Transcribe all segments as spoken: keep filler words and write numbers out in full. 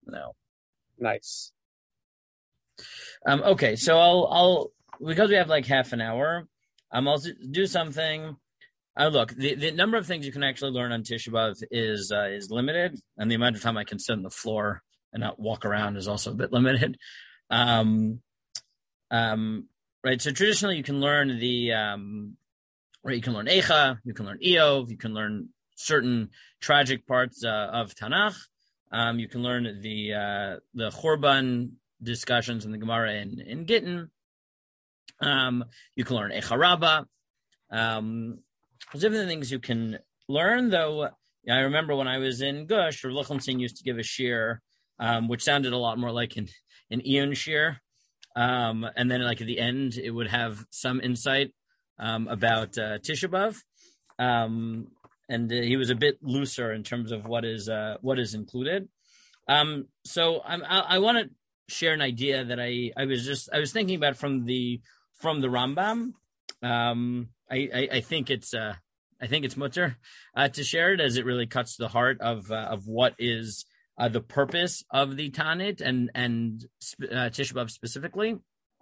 now. Nice. Um, okay, so I'll, I'll because we have like half an hour, um, I'll do something. Uh, look, the, the number of things you can actually learn on Tisha B'Av is uh, is limited, and the amount of time I can sit on the floor and not walk around is also a bit limited. Um, um, right. So traditionally, you can learn the um, right. You can learn Eicha, you can learn Eov, you can learn certain tragic parts uh, of Tanakh. Um, you can learn the uh, the Chorban discussions in the Gemara in, in Gittin. Um, you can learn Eicha Rabbah. Um, there's different things you can learn, though. I remember when I was in Gush, Rav Lichtenstein used to give a shir, um, which sounded a lot more like an, an Eon shir. Um, and then, like, at the end, it would have some insight um, about uh, Tisha B'Av. Um, and uh, he was a bit looser in terms of what is uh, what is included. Um, so I'm, I, I want to share an idea that I, I was just I was thinking about from the from the Rambam. Um, I, I, I think it's uh, I think it's mutter uh, to share it, as it really cuts to the heart of uh, of what is uh, the purpose of the Tanit and and uh, Tisha B'Av specifically.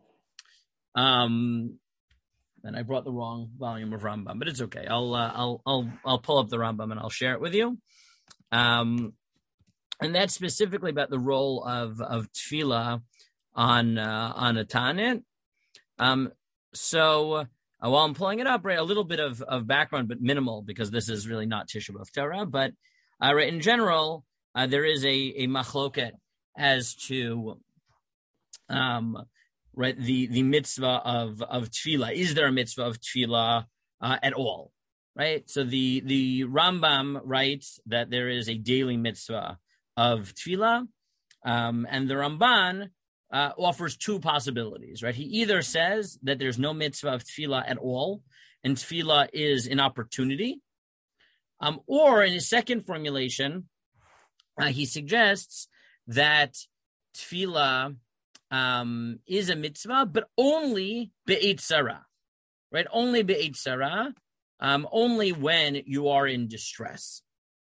Um, and I brought the wrong volume of Rambam, but it's okay. I'll uh, I'll I'll I'll pull up the Rambam and I'll share it with you. Um, and that's specifically about the role of of tefillah on uh, on a Tanit. Um, so. Uh, while I'm pulling it up, right, a little bit of, of background, but minimal, because this is really not Tisha B'Av Torah. But uh, right, in general, uh, there is a, a machloket as to um, right the, the mitzvah of, of tefillah. Is there a mitzvah of tefillah uh, at all? Right. So the the Rambam writes that there is a daily mitzvah of tefillah, um, and the Ramban Uh, offers two possibilities, right? He either says that there's no mitzvah of tefillah at all, and tefillah is an opportunity, um, or in his second formulation, uh, he suggests that tefillah um, is a mitzvah, but only be'et sarah, right? Only be'et sarah, um, only when you are in distress.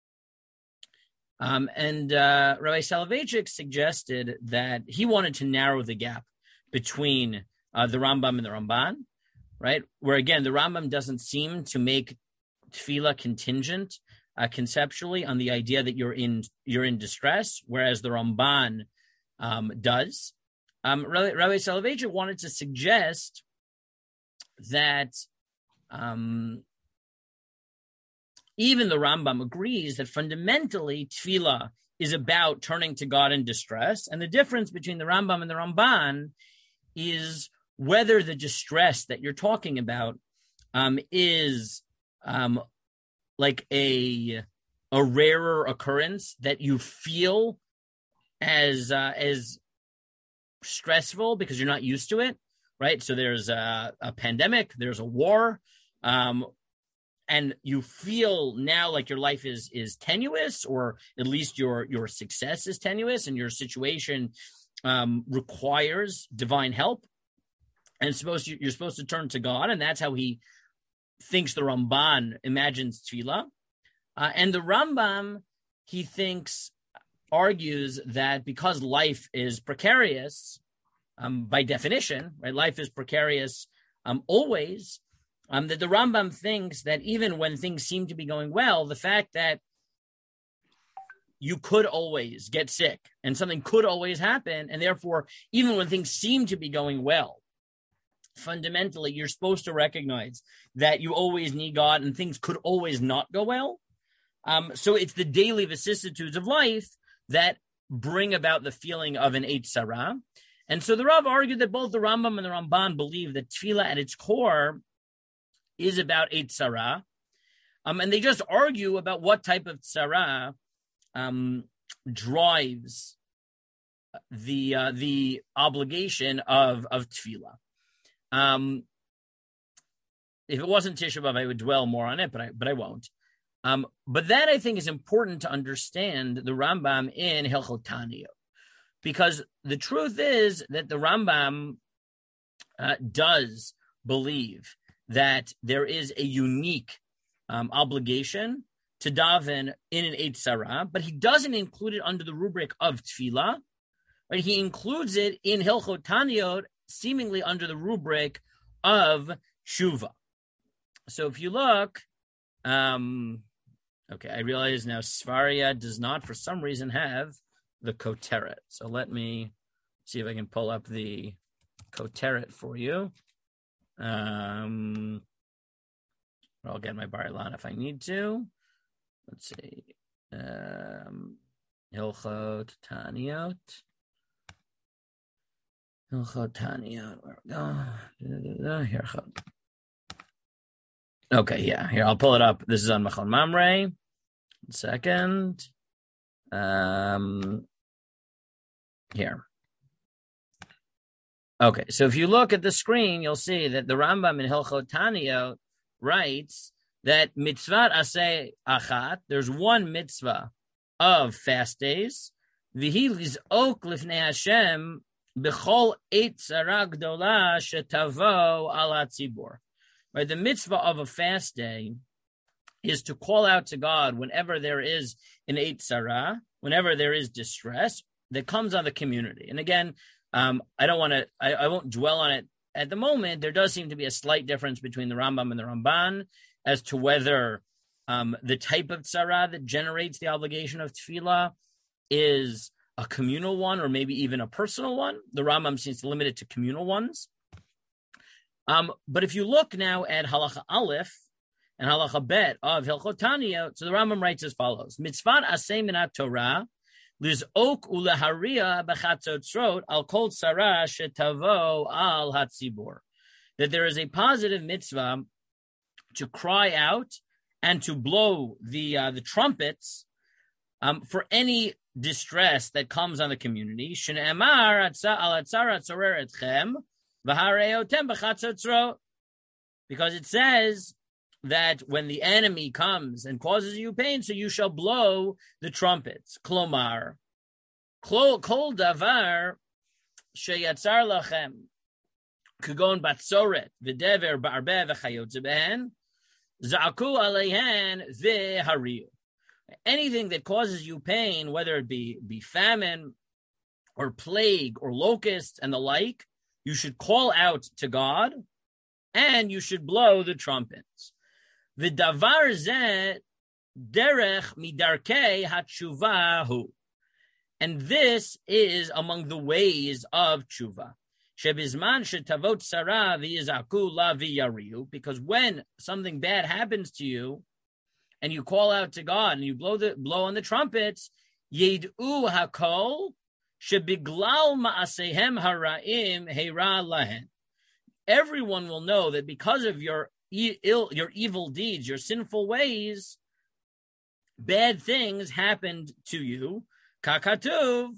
Um, and uh, Rabbi Soloveitchik suggested that he wanted to narrow the gap between uh, the Rambam and the Ramban, right? Where, again, the Rambam doesn't seem to make tefillah contingent uh, conceptually on the idea that you're in you're in distress, whereas the Ramban um, does. Um, Rabbi, Rabbi Soloveitchik wanted to suggest that um, even the Rambam agrees that fundamentally tefillah is about turning to God in distress. And the difference between the Rambam and the Ramban is whether the distress that you're talking about um, is um, like a, a rarer occurrence that you feel as, uh, as stressful because you're not used to it, right? So there's a, a pandemic, there's a war, um, and you feel now like your life is is tenuous, or at least your your success is tenuous, and your situation um, requires divine help. And it's supposed to, you're supposed to turn to God, and that's how he thinks the Ramban imagines tefillah. Uh, and the Rambam, he thinks, argues that because life is precarious, um, by definition, right? Life is precarious um, always. Um, that the Rambam thinks that even when things seem to be going well, the fact that you could always get sick and something could always happen, and therefore, even when things seem to be going well, fundamentally, you're supposed to recognize that you always need God and things could always not go well. Um, so it's the daily vicissitudes of life that bring about the feeling of an Eitz Sarah. And so the Rav argued that both the Rambam and the Ramban believe that tefillah at its core is about Eitz Sarah, um, and they just argue about what type of tzara um, drives the uh, the obligation of of tefillah. Um, if it wasn't Tisha B'Av, I would dwell more on it, but I but I won't. Um, but that, I think, is important to understand the Rambam in Hilchot Taniyot, because the truth is that the Rambam uh, does believe that there is a unique um, obligation to daven in an Eight Sarah, but he doesn't include it under the rubric of Tefillah. Right? He includes it in Hilchot Taniyot, seemingly under the rubric of Tshuva. So if you look, um, okay, I realize now Svaria does not, for some reason, have the Koteret. So let me see if I can pull up the Koteret for you. Um, I'll get my Bar Ilan if I need to. Let's see. Um, Hilchot Taniyot. Hilchot Taniyot. Where we go? Here. Okay, yeah. Here, I'll pull it up. This is on Machon Mamre. One second. Um, here. Okay, so if you look at the screen, you'll see that the Rambam in Hilchot Taniyot writes that mitzvah aseh achat, there's one mitzvah of fast days, v'hi lizok lifnei Hashem b'chol eit tzara gdola shetavo al hatzibur. Right, the mitzvah of a fast day is to call out to God whenever there is an eit tzara, whenever there is distress that comes on the community. And again, um, I don't want to, I, I won't dwell on it at the moment. There does seem to be a slight difference between the Rambam and the Ramban as to whether um, the type of tzara that generates the obligation of tefillah is a communal one or maybe even a personal one. The Rambam seems to limit it to communal ones. Um, but if you look now at Halacha Aleph and Halacha Bet of Hilchot Taniyot, so the Rambam writes as follows: Mitzvah aseh minat Torah lizok uleharia b'chatzotzrot al kol tzara shetavo al hatzibur. That there is a positive mitzvah to cry out and to blow the uh, the trumpets um, for any distress that comes on the community. Shne'emar al hatzara tzorer etchem v'hareotem b'chatzotzrot. Because it says that when the enemy comes and causes you pain, so you shall blow the trumpets. Klomar, kol davar sheyatzar lachem, kugon batzoret v'dever ba'arbe v'chayotze behen, za'aku aleihen v'hariu. Anything that causes you pain, whether it be, be famine or plague or locusts and the like, you should call out to God and you should blow the trumpets. V'davar zeh derech midarkei hatshuvahu. And this is among the ways of tshuva. Shebizman shetavot tzara v'yizaku la v'yariu. Because when something bad happens to you, and you call out to God, and you blow the blow on the trumpets, yed'u hakol shebiglal ma'asehem hara'im heira lahen. Everyone will know that because of your ill, your evil deeds, your sinful ways, bad things happened to you. Kakatuv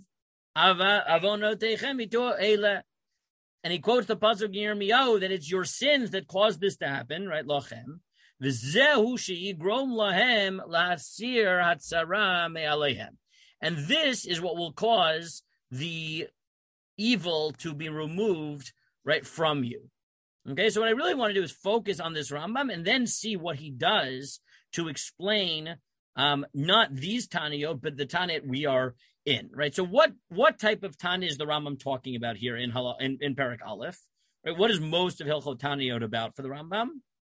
avonotechem ito eila. And he quotes the pasuk in Yirmiyahu that it's your sins that caused this to happen, right? Lochem. V'zehu she'yigrom lahem la'asir hatzara me'aleihem. And this is what will cause the evil to be removed right from you. Okay, so what I really want to do is focus on this Rambam and then see what he does to explain um, not these Taniyot, but the Taniyot we are in, right? So what what type of Tanya is the Rambam talking about here in in, in Perek Aleph? Right? What is most of Hilchot Taniyot about for the Rambam?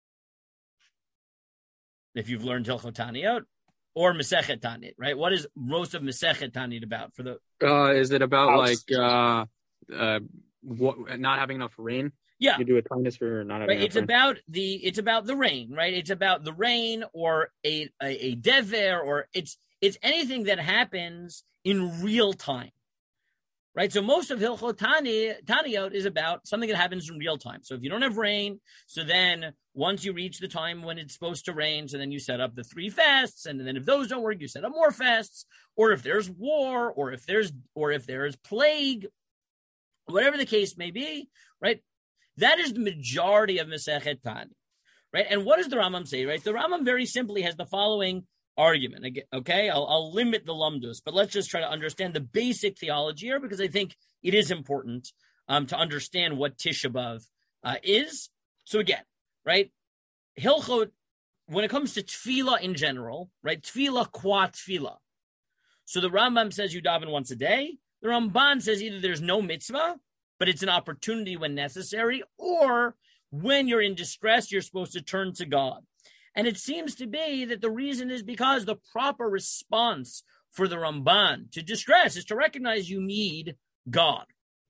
If you've learned Hilchot Taniyot or Masechet Taniyot, right? What is most of Masechet Taniyot about for the? Uh, is it about house? like uh, uh, what, not having enough rain? Yeah, you do a kindness for not having right. enough It's rain. about the it's about the rain, right? It's about the rain or a a, a dever, or it's it's anything that happens in real time, right? So most of Hilchot Taniyot is about something that happens in real time. So if you don't have rain, so then once you reach the time when it's supposed to rain, so then you set up the three fasts, and then if those don't work, you set up more fasts. Or if there's war, or if there's or if there is plague, whatever the case may be, right? That is the majority of Masechet Taniyot, right? And what does the Rambam say, right? The Rambam very simply has the following argument, okay? I'll, I'll limit the lumdus, but let's just try to understand the basic theology here, because I think it is important um, to understand what Tisha B'Av uh, is. So again, right? Hilchot when it comes to tefillah in general, right? Tefillah qua tefillah. So the Rambam says you daven once a day. The Ramban says either there's no mitzvah, but it's an opportunity when necessary, or when you're in distress, you're supposed to turn to God. And it seems to be that the reason is because the proper response for the Ramban to distress is to recognize you need God.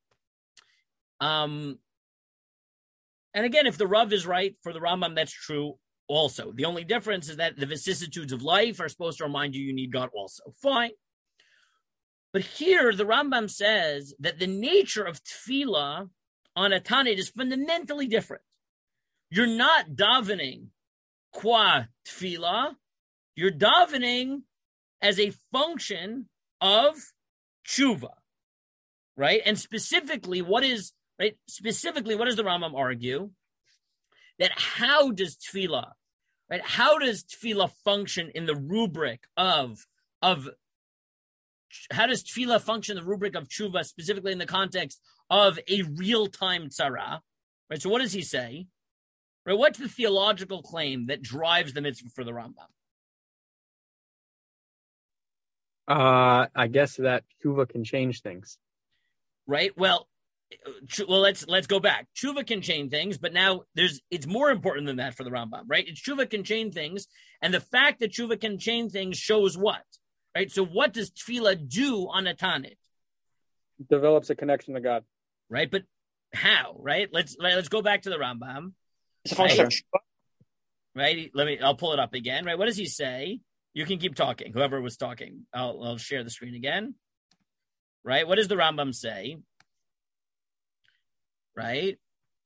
Um, and again, if the Rav is right for the Rambam, that's true also. The only difference is that the vicissitudes of life are supposed to remind you you need God also. Fine. But here, the Rambam says that the nature of tefillah on a Tanit is fundamentally different. You're not davening qua tefillah. You're davening as a function of tshuva, right? And specifically, what is, right? Specifically, what does the Rambam argue? That how does tefillah, right? How does tefillah function in the rubric of, of, how does tefillah function in the rubric of tshuva, specifically in the context of a real-time tzara, right? So what does he say? Right? What's the theological claim that drives the mitzvah for the Rambam? Uh, I guess that tshuva can change things. Right? Well, well, let's let's go back. Tshuva can change things, but now there's it's more important than that for the Rambam, right? It's tshuva can change things, and the fact that tshuva can change things shows what? Right? So what does tefillah do on a Tanit? Develops a connection to God. Right? But how? Right? Let's let's go back to the Rambam. Right? right? Let me. I'll pull it up again. Right? What does he say? You can keep talking. Whoever was talking, I'll, I'll share the screen again. Right? What does the Rambam say? Right?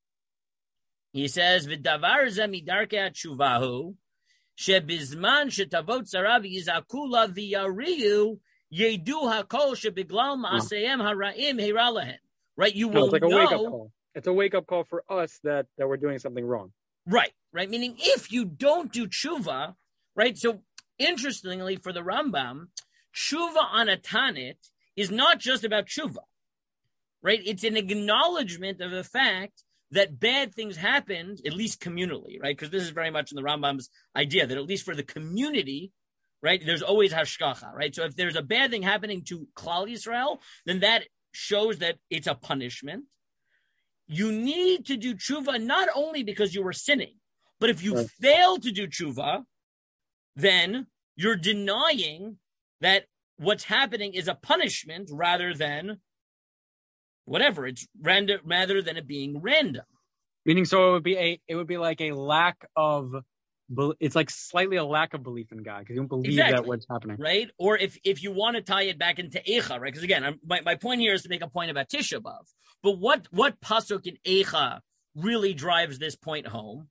He says, "V'davar ze midarkei tshuvahu shebizman shetavot tzara v'yizakula v'yariu yedu hakol shebiglal ma'aseyem haraim heira lahen." Right? You will no, it's like a know. wake up call. It's a wake up call for us that that we're doing something wrong. Right? Right? Meaning, if you don't do tshuva, right? So, interestingly, for the Rambam, tshuva on a Tanit is not just about tshuva. Right? It's an acknowledgement of the fact that bad things happened, at least communally, right? Because this is very much in the Rambam's idea that at least for the community, right, there's always hashgacha, right? So if there's a bad thing happening to Klal Yisrael, then that shows that it's a punishment. You need to do tshuva not only because you were sinning, but if you right. fail to do tshuva, then you're denying that what's happening is a punishment rather than whatever, it's random rather than it being random. Meaning, so it would be a, it would be like a lack of, it's like slightly a lack of belief in God because you don't believe exactly. that what's happening, right? Or if if you want to tie it back into Eicha, right? Because again, I'm, my my point here is to make a point about Tisha B'av. But what what pasuk in Eicha really drives this point home,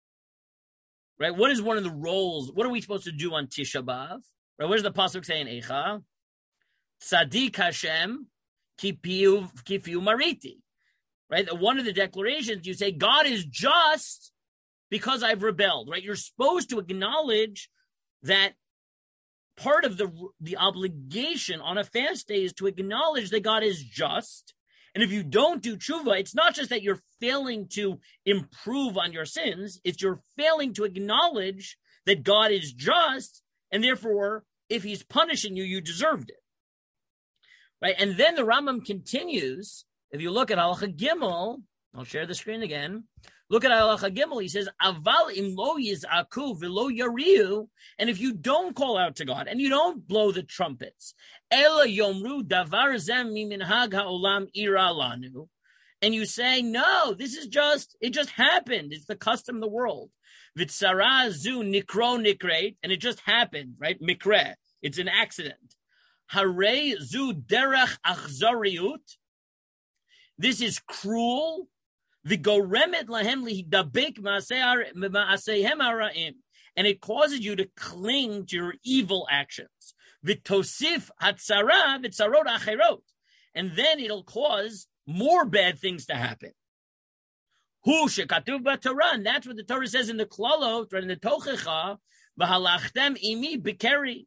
right? What is one of the roles? What are we supposed to do on Tisha B'av? Right? What does the pasuk say in Eicha? Tzadik Hashem. Kipiu, kipiu mariti, right? One of the declarations you say, God is just because I've rebelled, right? You're supposed to acknowledge that part of the, the obligation on a fast day is to acknowledge that God is just. And if you don't do tshuva, it's not just that you're failing to improve on your sins, it's you're failing to acknowledge that God is just, and therefore, if he's punishing you, you deserved it. Right, and then the Rambam continues. If you look at Halacha Gimel, I'll share the screen again. Look at Halacha Gimel. He says, "Aval im lo yizaku v'lo yariu," and if you don't call out to God and you don't blow the trumpets, "Ela yomru davar zem miminhag haolam ira lanu," and you say, "No, this is just it. Just happened. It's the custom of the world." V'tzara zu nikro nikreit, and it just happened. Right, mikre. It's an accident. Harei zu derech achzariut. This is cruel. V'goremet lahem lihdabek ma'aseihem haraim, and it causes you to cling to your evil actions. V'tosif hatzara v'tzarot acherot, and then it'll cause more bad things to happen. Hu shekatuv b'Torah, and that's what the Torah says in the Klalot, right in the Tochecha. V'halachtem imi b'keri.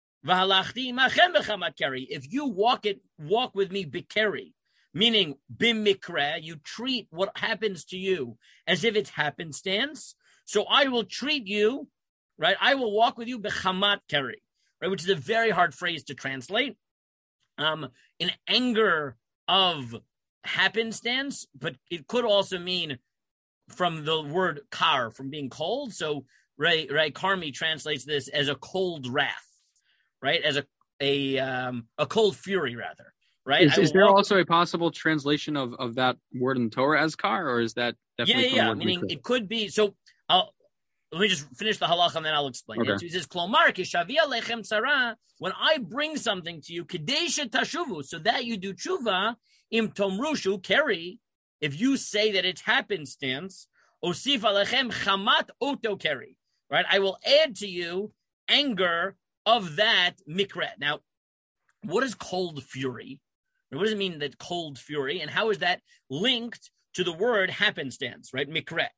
If you walk it, walk with me, bikeri, meaning bimikra, you treat what happens to you as if it's happenstance. So I will treat you right? I will walk with you bechamat keri, right? Which is a very hard phrase to translate. Um, in anger of happenstance, but it could also mean from the word kar, from being cold. So Ray Ray Carmi translates this as a cold wrath, right? As a a um, a cold fury, rather, right? Is, is there also a possible translation of, of that word in Torah as kar, or is that definitely yeah, from yeah? the word Meaning mikra? It could be. So I'll let me just finish the halacha and then I'll explain Okay. it. So he says, "Klomar kishavia lechem tzara." When I bring something to you, kadesha tashuvu, so that you do tshuva, im tomrushu keri. If you say that it's happenstance, osif alechem chamat oto keri. Right, I will add to you anger of that mikret. Now, what is cold fury? What does it mean that cold fury? And how is that linked to the word happenstance, right? Mikret.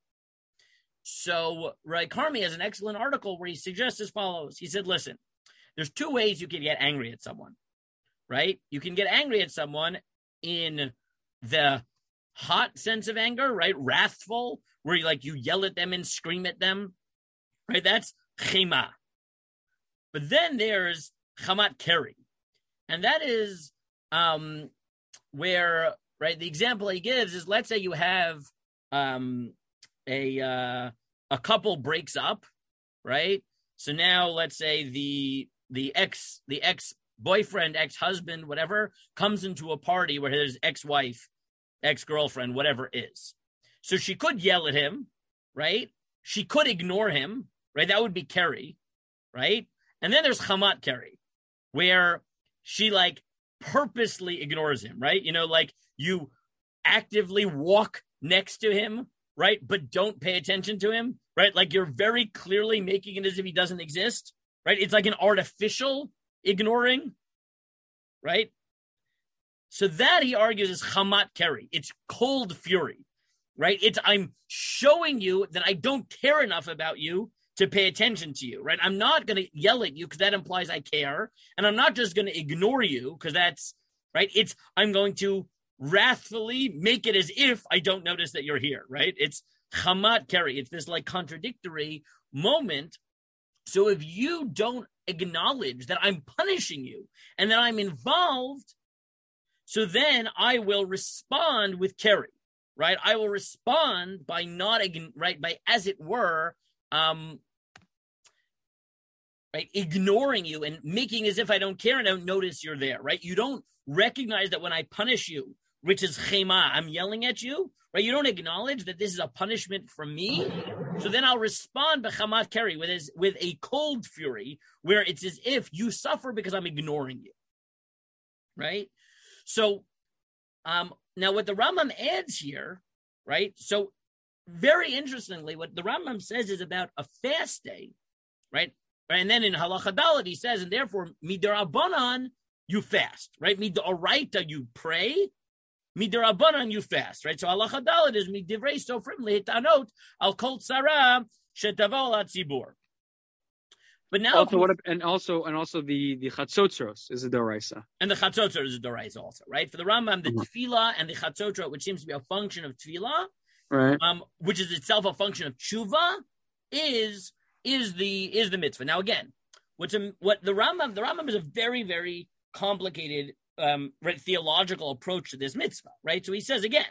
So, Ray Carmi has an excellent article where he suggests as follows. He said, listen, there's two ways you can get angry at someone, right? You can get angry at someone in the hot sense of anger, right? Wrathful, where you like you yell at them and scream at them. Right, that's chema. But then there's chamat keri. And that is um, where, right, the example he gives is, let's say you have um, a uh, a couple breaks up, right? So now let's say the the ex the ex-boyfriend, ex-husband, whatever, comes into a party where his ex-wife, ex-girlfriend, whatever is. So she could yell at him, right? She could ignore him, right? That would be keri, right? And then there's chamat keri, where she like purposely ignores him, right? You know, like you actively walk next to him, right? But don't pay attention to him, right? Like you're very clearly making it as if he doesn't exist, right? It's like an artificial ignoring, right? So that, he argues, is chamat keri. It's cold fury. Right? It's I'm showing you that I don't care enough about you to pay attention to you, right? I'm not going to yell at you because that implies I care. And I'm not just going to ignore you because that's, right? It's I'm going to wrathfully make it as if I don't notice that you're here, right? It's chamat keri. It's this like contradictory moment. So if you don't acknowledge that I'm punishing you and that I'm involved, so then I will respond with keri. Right, I will respond by not, right, by as it were, um, right, ignoring you and making as if I don't care and don't notice you're there. Right, you don't recognize that when I punish you, which is chema, I'm yelling at you. Right, you don't acknowledge that this is a punishment from me. So then I'll respond bechamat keri with his, with a cold fury, where it's as if you suffer because I'm ignoring you. Right, so. Um, now, what the Rambam adds here, right? So, very interestingly, what the Rambam says is about a fast day, right? And then in Halacha Dalet, he says, and therefore, midarabanan, you fast, right? Midoraita, you pray. Midarabanan, you fast, right? So Halacha Dalet is midivrei sofrim lehitanot al kol tzara shetavo al hatzibur. But now, also, what, and also, and also the the chatzotzros is a doraisa, and the chatzotzros is a doraisa also, right? For the Rambam, the mm-hmm. tefillah and the chatzotzros, which seems to be a function of tefillah, right? Um, which is itself a function of tshuva, is is the is the mitzvah. Now, again, what's a, what the Rambam the Rambam is a very very complicated um, right, theological approach to this mitzvah, right? So he says again,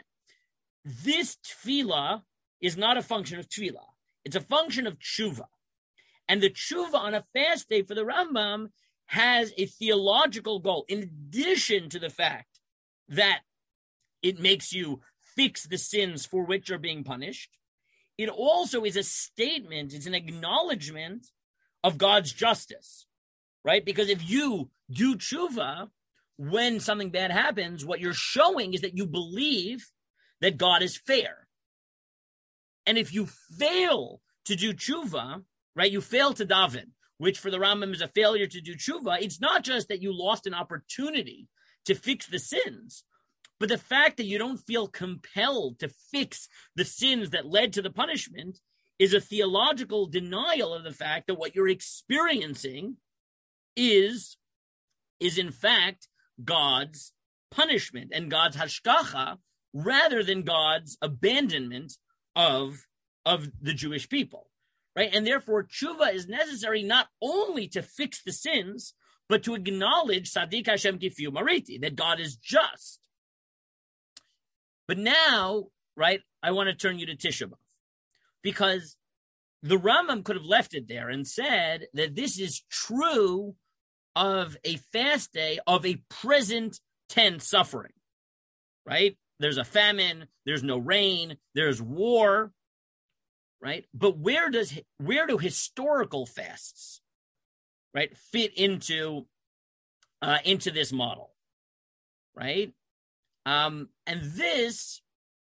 this tefillah is not a function of tefillah; it's a function of tshuva. And the tshuva on a fast day for the Rambam has a theological goal, in addition to the fact that it makes you fix the sins for which you're being punished. It also is a statement, it's an acknowledgement of God's justice, right? Because if you do tshuva when something bad happens, what you're showing is that you believe that God is fair. And if you fail to do tshuva, right, you fail to daven, which for the Rambam is a failure to do tshuva, it's not just that you lost an opportunity to fix the sins, but the fact that you don't feel compelled to fix the sins that led to the punishment is a theological denial of the fact that what you're experiencing is, is in fact God's punishment and God's hashgacha rather than God's abandonment of, of the Jewish people. right? And therefore, tshuva is necessary not only to fix the sins, but to acknowledge Sadik Hashem Kifiu Mariti, that God is just. But now, right, I want to turn you to Tisha B'Av, because the Rambam could have left it there and said that this is true of a fast day of a present tense suffering, right? There's a famine, there's no rain, there's war, right? But where does where do historical fasts, right, fit into uh, into this model, right? Um, and this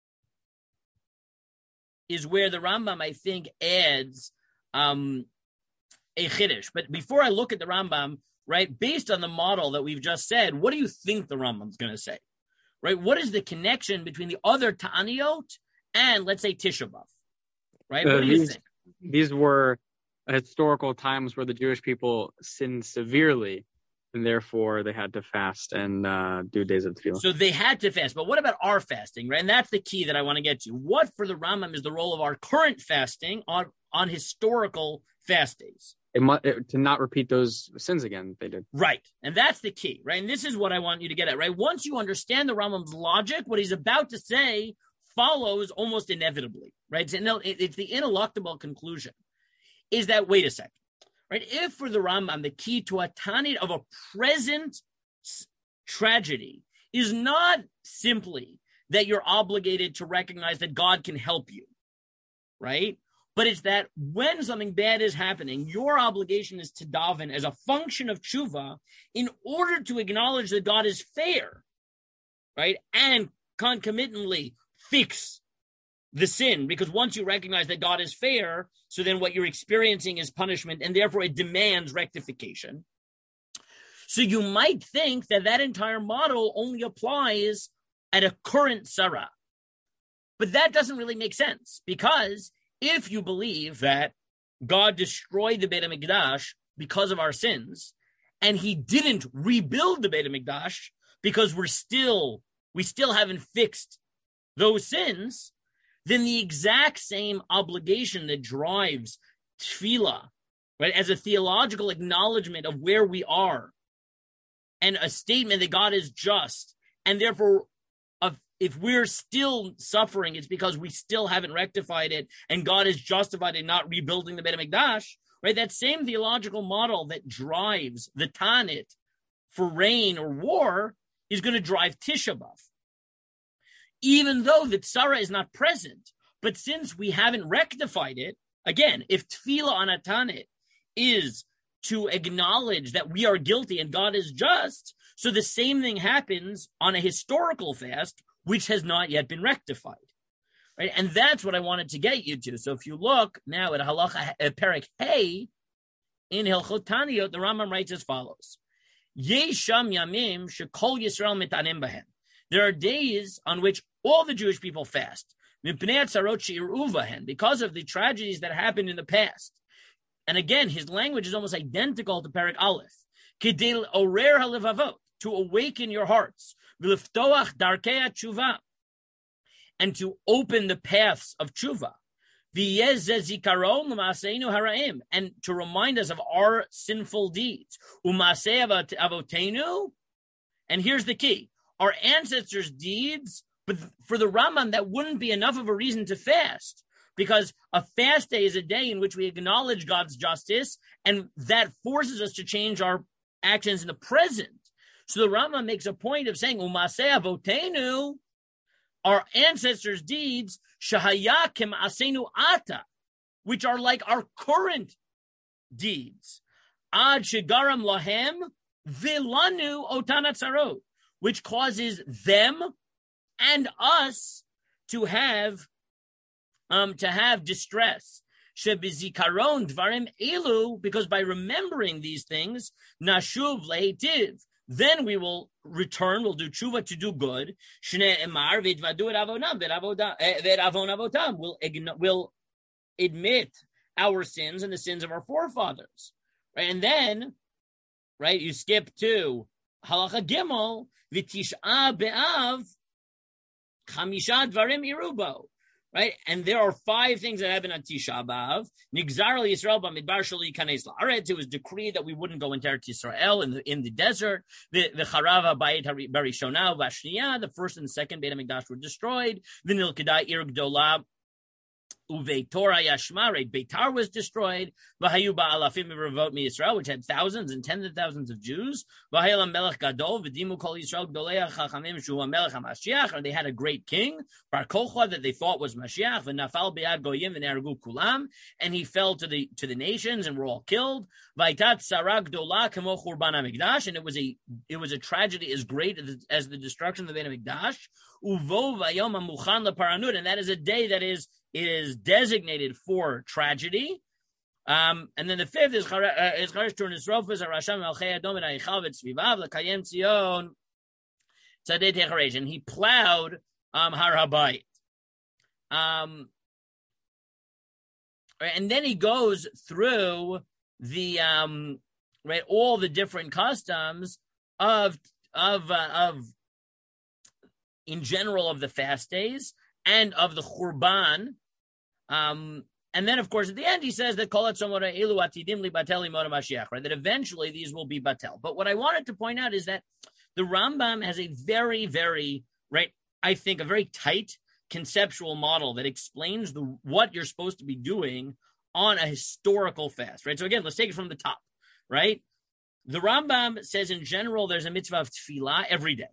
is where the Rambam, I think, adds um, a chiddush. But before I look at the Rambam, right, based on the model that we've just said, what do you think the Rambam's going to say? Right? What is the connection between the other Ta'aniyot and, let's say, Tisha B'Av? Right? Uh, what do you these, think? These were historical times where the Jewish people sinned severely, and therefore they had to fast and uh, do days of tefillah. So they had to fast. But what about our fasting, right? And that's the key that I want to get to. What, for the Rambam, is the role of our current fasting on, on historical fast days? It mu- it, to not repeat those sins again, they did. Right. And that's the key, right? And this is what I want you to get at, right? Once you understand the Rambam's logic, what he's about to say follows almost inevitably, right? It's, it's the ineluctable conclusion, is that, wait a second, right? If for the Rambam, the key to a tanit of a present tragedy is not simply that you're obligated to recognize that God can help you, right? But it's that when something bad is happening, your obligation is to daven as a function of tshuva in order to acknowledge that God is fair, right? And concomitantly fix the sin, because once you recognize that God is fair, so then what you're experiencing is punishment, and therefore it demands rectification. So you might think that that entire model only applies at a current Sarah. But that doesn't really make sense, because if you believe that God destroyed the Beit HaMikdash because of our sins, and he didn't rebuild the Beit HaMikdash because we're still, we still haven't fixed those sins, then the exact same obligation that drives tefillah, right, as a theological acknowledgement of where we are, and a statement that God is just, and therefore if we're still suffering, it's because we still haven't rectified it, and God is justified in not rebuilding the Beit HaMikdash, right? That same theological model that drives the Tanit for rain or war is going to drive Tisha B'Av. Even though the Tzara is not present, but since we haven't rectified it, again, if Tefillah on a Tanit is to acknowledge that we are guilty and God is just, so the same thing happens on a historical fast, which has not yet been rectified, right? And that's what I wanted to get you to. So if you look now at Halacha uh, Perek Hey in Hilchot Taniyot, the Rambam writes as follows: Yesham Yamim Shekol Yisrael Mitanim Bahem. There are days on which all the Jewish people fast, because of the tragedies that happened in the past. And again, his language is almost identical to Perek Aleph. Kedil Orer HaLevavot, to awaken your hearts, v'liftoach darkei tshuva, and to open the paths of tshuva, v'yez zikaron l'maaseinu haraim, and to remind us of our sinful deeds, u'maasei avotenu, and here's the key: our ancestors' deeds. But for the Rambam, that wouldn't be enough of a reason to fast, because a fast day is a day in which we acknowledge God's justice, and that forces us to change our actions in the present. So the Rambam makes a point of saying, Umaseh avotenu, our ancestors' deeds, shahayakim asenu ata, which are like our current deeds. Ad shegaram lahem vilanu otanat sarot, which causes them and us to have um, to have distress. Shebizikaron dvarim elu, because by remembering these things, nashuv leitiv, then we will return, we'll do tshuva to do good. Shnei emar v'idvadu et avon avotam, will will admit our sins and the sins of our forefathers, right? And then, right, you skip to halacha gimel v'tish'a be'av chamisha dvarim irubo. right? And there are five things that happen on Tisha B'Av. Nigzar Yisrael b'midbar sheli kanes la'aretz. It was decreed that we wouldn't go into Eretz Yisrael in the in the desert. The the Charava Bayit Barishona Vashniya, the first and the second Beit HaMikdash were destroyed. The Nilkedai Ir Gdola Uve Torah Yashma, Beitar was destroyed. V'hayu ba'alafim revot mi Yisrael, which had thousands and tens of thousands of Jews. V'hayel Melech Gadol v'dimu kol Yisrael Gdolei Chachamim shu Melech HaMashiach, and they had a great king, Bar Kochva, that they thought was Mashiach. V'nafal be'ad goyim v'nergu kulam, and he fell to the to the nations and were all killed. V'aitat tzara gdola kemo churban HaMikdash, and it was a it was a tragedy as great as, as the destruction of the Beit HaMikdash. Uvo v'ayom ha'muchan leparanud, and that is a day that is is designated for tragedy. Um, and then the fifth is Charish Turnis Rofus, Arasham Melchei Adom, and Aichav, et Svivav, Lekayem Tzion, Tzadei Techaresh. And he plowed um, Har HaBayit. Um, and then he goes through the, um, right, all the different customs of, of, uh, of, in general, of the fast days and of the Churban. Um, and then, of course, at the end, he says that right, that eventually these will be batel. But what I wanted to point out is that the Rambam has a very, very, right, I think, a very tight conceptual model that explains the what you're supposed to be doing on a historical fast, right? So again, let's take it from the top, right? The Rambam says in general there's a mitzvah of tefillah every day.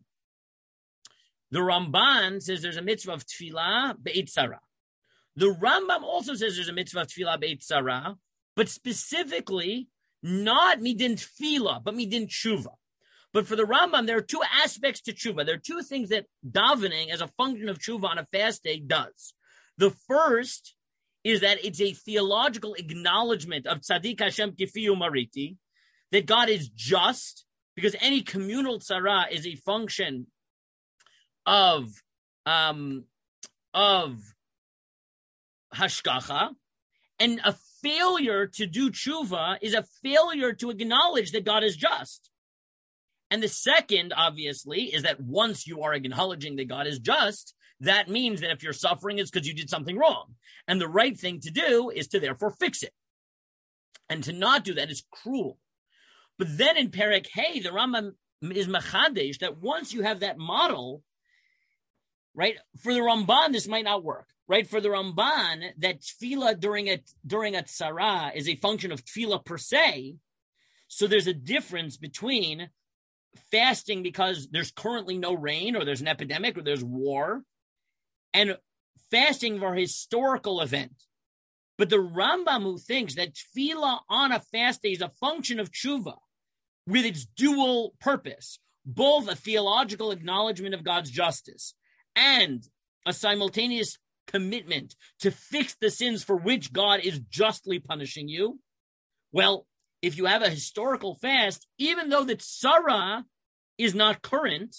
The Ramban says there's a mitzvah of tefillah be'et tzara. The Rambam also says there's a mitzvah of tefillah be'et tzara, but specifically not midin tefillah, but midin tshuva. But for the Rambam, there are two aspects to tshuva. There are two things that davening as a function of tshuva on a fast day does. The first is that it's a theological acknowledgement of tzaddik Hashem kifiyu mariti, that God is just, because any communal tzara is a function of um, of hashgacha, and a failure to do tshuva is a failure to acknowledge that God is just. And the second, obviously, is that once you are acknowledging that God is just, that means that if you're suffering, it's because you did something wrong. And the right thing to do is to therefore fix it. And to not do that is cruel. But then in Perek Hey, the Rambam is machadesh that once you have that model, right, for the Ramban, this might not work. Right, for the Ramban, that tefillah during a during a tzara is a function of tefillah per se. So there's a difference between fasting because there's currently no rain, or there's an epidemic, or there's war, and fasting for a historical event. But the Rambam, who thinks that tefillah on a fast day is a function of tshuva with its dual purpose, both a theological acknowledgement of God's justice and a simultaneous commitment to fix the sins for which God is justly punishing you. Well, if you have a historical fast, even though the tzara is not current,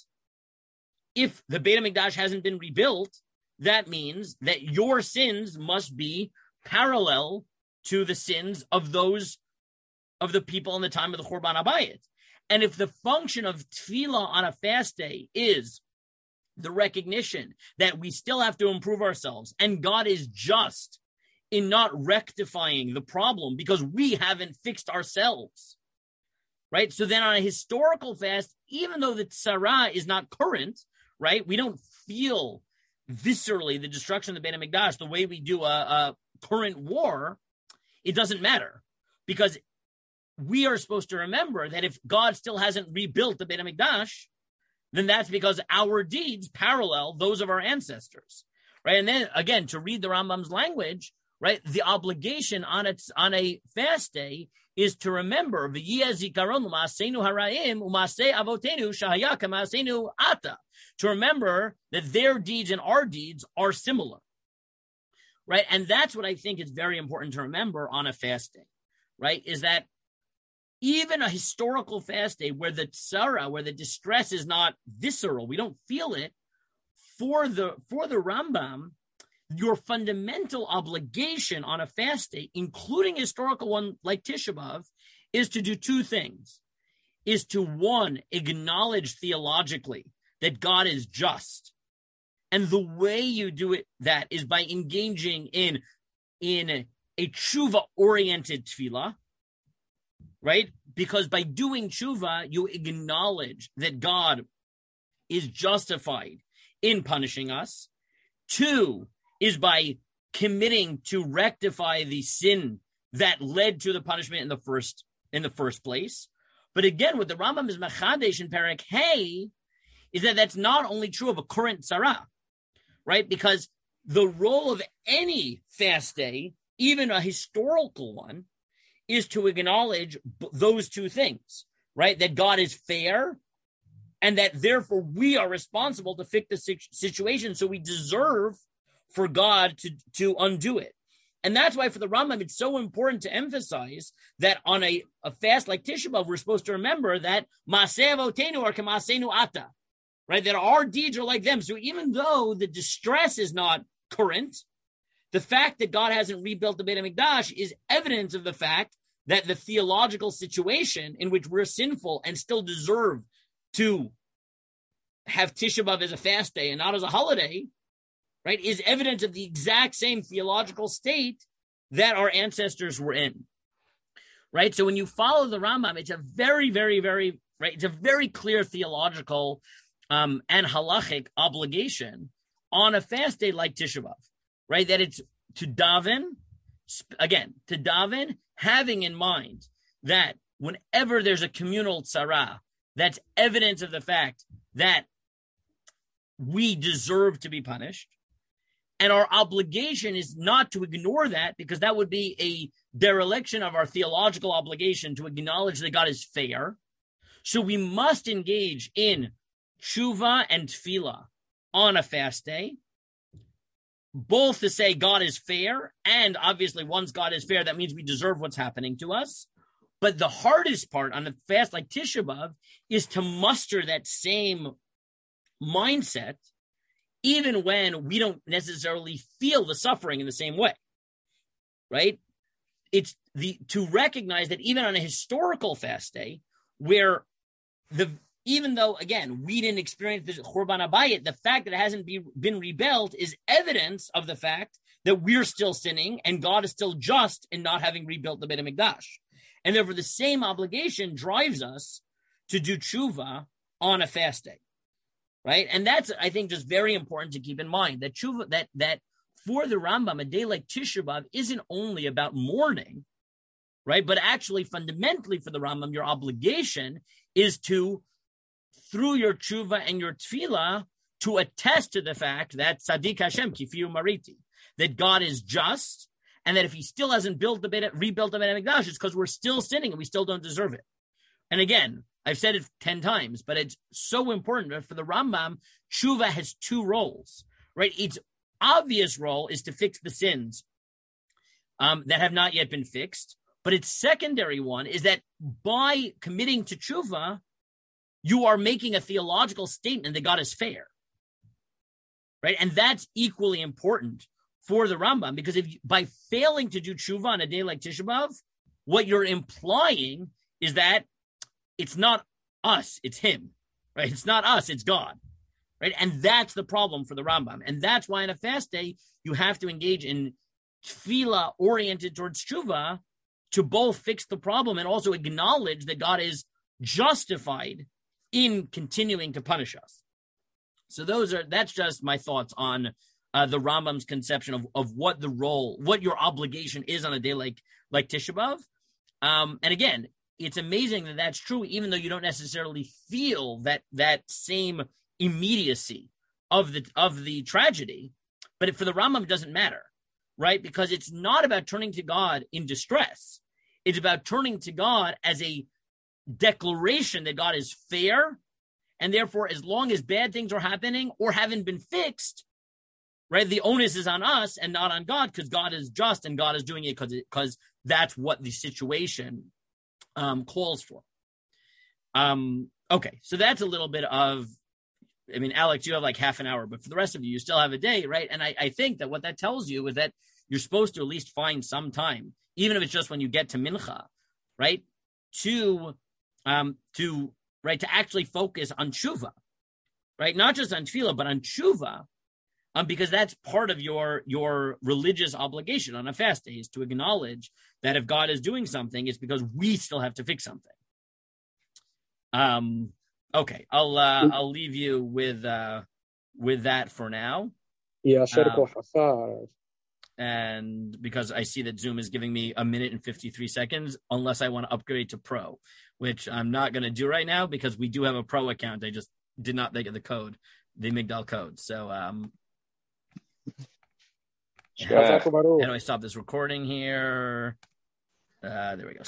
if the Beit HaMikdash hasn't been rebuilt, that means that your sins must be parallel to the sins of those of the people in the time of the Churban HaBayit. And if the function of tefillah on a fast day is the recognition that we still have to improve ourselves, and God is just in not rectifying the problem because we haven't fixed ourselves, right? So then on a historical fast, even though the tzara is not current, right, we don't feel viscerally the destruction of the Beit HaMikdash the way we do a, a current war, it doesn't matter, because we are supposed to remember that if God still hasn't rebuilt the Beit HaMikdash, then that's because our deeds parallel those of our ancestors, right? And then again, to read the Rambam's language, right, the obligation on its on a fast day is to remember to remember that their deeds and our deeds are similar, right? And that's what I think is very important to remember on a fast day, right? Is that even a historical fast day where the tzara, where the distress is not visceral, we don't feel it, for the for the Rambam, your fundamental obligation on a fast day, including a historical one like Tisha B'Av, is to do two things. Is to, one, acknowledge theologically that God is just, And the way you do it, that is by engaging in, in a tshuva-oriented tefillah, right? Because by doing tshuva, you acknowledge that God is justified in punishing us. Two is by committing to rectify the sin that led to the punishment in the first in the first place. But again, what the Rambam is machadesh in Perek Hey is that that's not only true of a current tzara, right? Because the role of any fast day, even a historical one, is to acknowledge b- those two things, right? That God is fair, and that therefore we are responsible to fix the situation, so we deserve for God to, to undo it. And that's why for the Rambam, it's so important to emphasize that on a, a fast like Tisha B'Av, we're supposed to remember that Maaseh Avotenu are k'Maaseinu ata, right? That our deeds are like them. So even though the distress is not current, the fact that God hasn't rebuilt the Beit HaMikdash is evidence of the fact that the theological situation in which we're sinful and still deserve to have Tisha B'Av as a fast day and not as a holiday, right, is evidence of the exact same theological state that our ancestors were in, right? So when you follow the Rambam, it's a very, very, very, right, it's a very clear theological um, and halachic obligation on a fast day like Tisha B'Av, right? That it's to daven, again, to daven, having in mind that whenever there's a communal tzara, that's evidence of the fact that we deserve to be punished. And our obligation is not to ignore that, because that would be a dereliction of our theological obligation to acknowledge that God is fair. So we must engage in tshuva and tefillah on a fast day, both to say God is fair, and obviously once God is fair, that means we deserve what's happening to us. But the hardest part on a fast like Tisha B'Av is to muster that same mindset even when we don't necessarily feel the suffering in the same way, right? It's the to recognize that even on a historical fast day, where the even though, again, we didn't experience the Churban Abayit, the fact that it hasn't be, been rebuilt is evidence of the fact that we're still sinning and God is still just in not having rebuilt the Beit HaMikdash. And therefore, the same obligation drives us to do tshuva on a fast day. Right, and that's, I think, just very important to keep in mind that tshuva, that that for the Rambam, a day like Tisha B'Av isn't only about mourning, right? But actually, fundamentally, for the Rambam, your obligation is to, through your tshuva and your tefillah, to attest to the fact that Tzadik Hashem Kifiu Mariti, that God is just, and that if He still hasn't built the Beit, rebuilt the Beit HaMikdash, it's because we're still sinning and we still don't deserve it. And again, I've said it ten times, but it's so important. But for the Rambam, tshuva has two roles, right? Its obvious role is to fix the sins um, that have not yet been fixed. But its secondary one is that by committing to tshuva, you are making a theological statement that God is fair, right? And that's equally important for the Rambam, because if you, by failing to do tshuva on a day like Tisha B'Av, what you're implying is that it's not us, it's Him, right? It's not us, it's God, right? And that's the problem for the Rambam. And that's why on a fast day, you have to engage in tefillah oriented towards tshuva to both fix the problem and also acknowledge that God is justified in continuing to punish us. So those are, that's just my thoughts on uh, the Rambam's conception of, of what the role, what your obligation is on a day like, like Tisha B'Av. Um, and again, it's amazing that that's true, even though you don't necessarily feel that that same immediacy of the of the tragedy. But for the Rambam, it doesn't matter, right? Because it's not about turning to God in distress. It's about turning to God as a declaration that God is fair, and therefore, as long as bad things are happening or haven't been fixed, right, the onus is on us and not on God, because God is just and God is doing it because because that's what the situation Um, calls for. Um, okay, so that's a little bit of, I mean, Alex, you have like half an hour, but for the rest of you, you still have a day, right? And I, I think that what that tells you is that you're supposed to at least find some time, even if it's just when you get to Mincha, right? To, um, to, right, to actually focus on tshuva, right? Not just on tefillah, but on tshuva, Um, because that's part of your your religious obligation on a fast day is to acknowledge that if God is doing something, it's because we still have to fix something. Um, okay, I'll uh, I'll leave you with uh, with that for now. Um, and because I see that Zoom is giving me a minute and fifty-three seconds, unless I want to upgrade to Pro, which I'm not going to do right now because we do have a Pro account. I just did not think of the code, the Migdal code. So, um, how, how do I stop this recording here? Uh, there we go.